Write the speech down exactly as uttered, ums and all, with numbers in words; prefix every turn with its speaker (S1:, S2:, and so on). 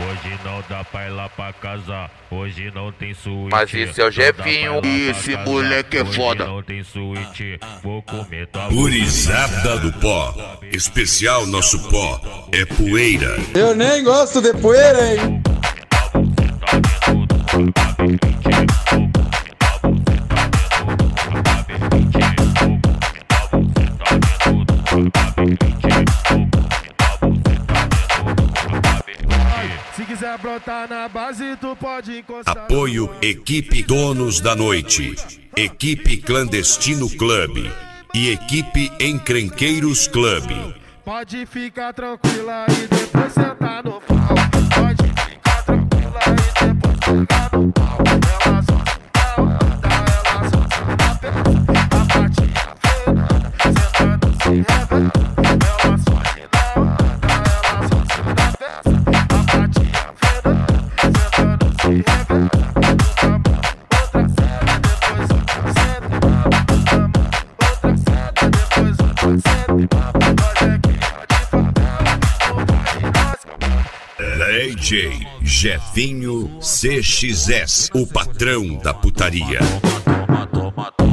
S1: Hoje não dá pra ir lá pra casa, hoje não tem suíte.
S2: Mas esse é o Jefinho
S1: e
S2: esse moleque é foda.
S1: Não tem suíte, vou comer tua
S3: Gurizada do pó, especial nosso pó é poeira.
S4: Eu nem gosto de poeira, hein?
S1: Se quiser brotar na base, tu pode encostar.
S3: Apoio Equipe Donos da Noite, Equipe Clandestino Club e Equipe Encrenqueiros Club.
S1: Pode ficar tranquila e depois sentar no pau. Pode ficar tranquila e depois sentar no pau. Ela só se anda, ela só se dá peça. A patinha feia, sentando se revela. Ela só se dá anda, ela só se dá peça. A patinha feia, sentando se revela. Uma mão, outra cena, depois outra cena. Uma mão, outra cena, depois outra cena.
S3: D J Jefinho C X S, o patrão da putaria.
S1: Toma, toma, toma.